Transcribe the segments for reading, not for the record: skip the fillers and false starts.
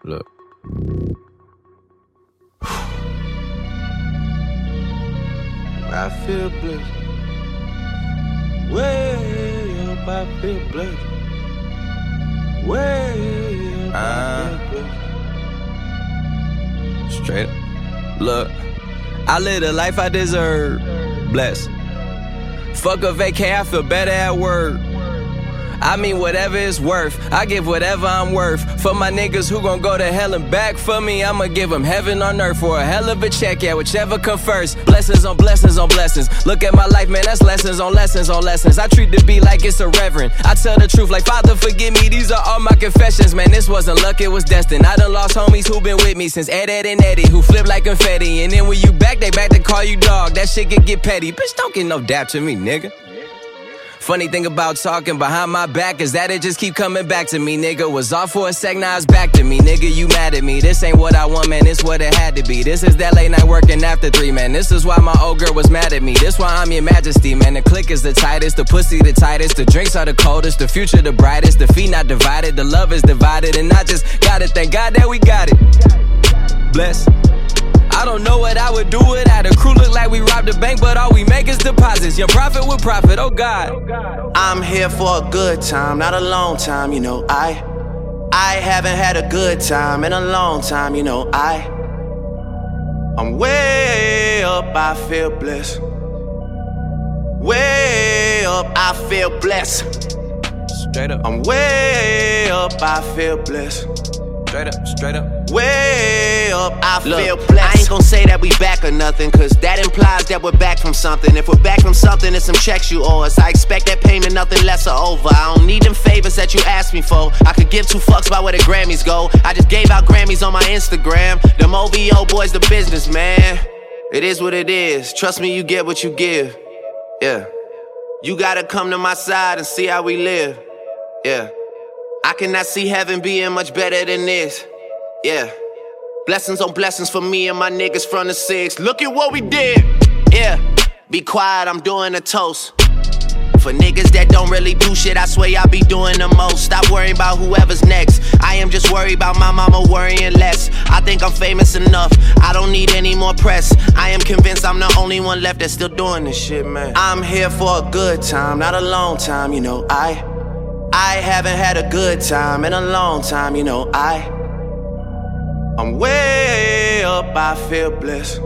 Look. I feel blessed. Way up, I feel blessed. Way up, I feel blessed. Straight up. Look, I live the life I deserve. Blessed. Fuck a vacay, I feel better at work. I mean whatever it's worth, I give whatever I'm worth. For my niggas who gon' go to hell and back for me, I'ma give them heaven on earth for a hell of a check, yeah, whichever come first. Blessings on blessings on blessings. Look at my life, man, that's lessons on lessons on lessons. I treat the beat like it's a reverend. I tell the truth like, Father, forgive me, these are all my confessions. Man, this wasn't luck, it was destined. I done lost homies who been with me since Ed and Eddie, who flip like confetti. And then when you back, they back to call you dog. That shit can get petty. Bitch, don't get no dap to me, nigga. Funny thing about talking behind my back is that it just keep coming back to me, nigga. Was off for a sec, now it's back to me, nigga. You mad at me? This ain't what I want, man. This what it had to be. This is that late night working after 3, man. This is why my old girl was mad at me. This why I'm your majesty, man. The click is the tightest, the pussy the tightest, the drinks are the coldest, the future the brightest, the feet not divided, the love is divided, and I just gotta thank God that we got it. Bless. I don't know what I would do without a crew. Look like we robbed a bank, but all we make is deposits. Young profit with profit, oh God. I'm here for a good time, not a long time, you know. I haven't had a good time in a long time, you know. I'm way up, I feel blessed. Way up, I feel blessed. Straight up. I'm way up, I feel blessed. Straight up, straight up. Way up, I feel blessed. I ain't gon' say that we back or nothing, cause that implies that we're back from something. If we're back from something, it's some checks you owe us. I expect that payment, nothing less or over. I don't need them favors that you asked me for. I could give 2 fucks about where the Grammys go. I just gave out Grammys on my Instagram. Them OVO boys, the business, man. It is what it is. Trust me, you get what you give. Yeah. You gotta come to my side and see how we live. Yeah. I cannot see heaven being much better than this. Yeah. Blessings on blessings for me and my niggas from the 6. Look at what we did. Yeah. Be quiet, I'm doing a toast. For niggas that don't really do shit, I swear y'all be doing the most. Stop worrying about whoever's next. I am just worried about my mama worrying less. I think I'm famous enough, I don't need any more press. I am convinced I'm the only one left that's still doing this shit, man. I'm here for a good time, not a long time, you know. I haven't had a good time in a long time, you know. I'm way up, I feel blessed.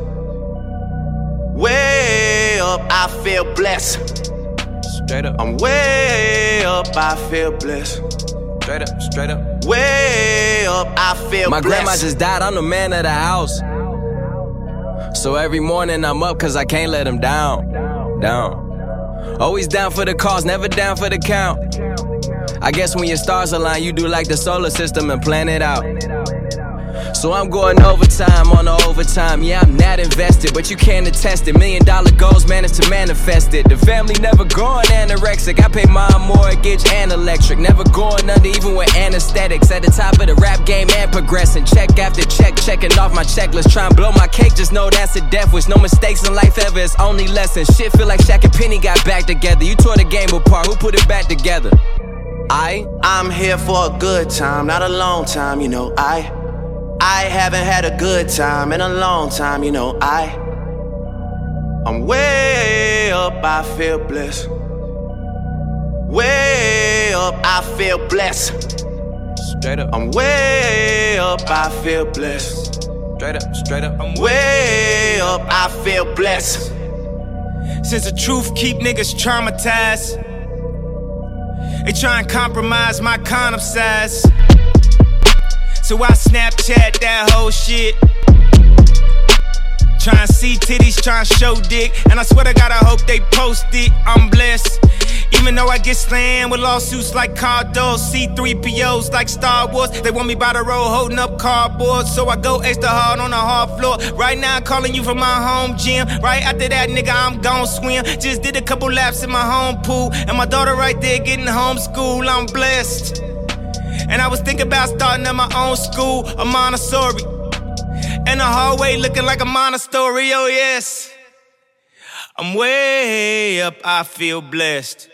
Way up, I feel blessed. Straight up. I'm way up, I feel blessed. Straight up, straight up. Way up, I feel blessed. My grandma just died, I'm the man of the house. So every morning I'm up cause I can't let him down. Always down for the cause, never down for the count. I guess when your stars align, you do like the solar system and plan it out. So I'm going overtime on the overtime. Yeah, I'm not invested, but you can't attest it. $1 million goals managed to manifest it. The family never going anorexic. I pay my mortgage and electric. Never going under even with anesthetics. At the top of the rap game and progressing. Check after check, checking off my checklist. Try and blow my cake, just know that's a death wish. No mistakes in life ever, it's only lessons. Shit feel like Shaq and Penny got back together. You tore the game apart, who put it back together? I'm here for a good time, not a long time, you know. I haven't had a good time in a long time, you know. I'm way up, I feel blessed. Way up, I feel blessed. Straight up. I'm way up, I feel blessed. Straight up, straight up. I'm way up, I feel blessed. Since the truth keep niggas traumatized, they try and compromise my condom size. So I Snapchat that whole shit. Tryna see titties, tryna show dick. And I swear to God, I hope they post it. I'm blessed. Even though I get slammed with lawsuits like Cardos, C3POs like Star Wars. They want me by the road holding up cardboard. So I go extra hard on the hard floor. Right now I'm calling you from my home gym. Right after that, nigga, I'm gon' swim. Just did a couple laps in my home pool. And my daughter right there getting homeschooled. I'm blessed. And I was thinking about starting at my own school, a Montessori. And the hallway looking like a monastery, oh yes. I'm way up, I feel blessed.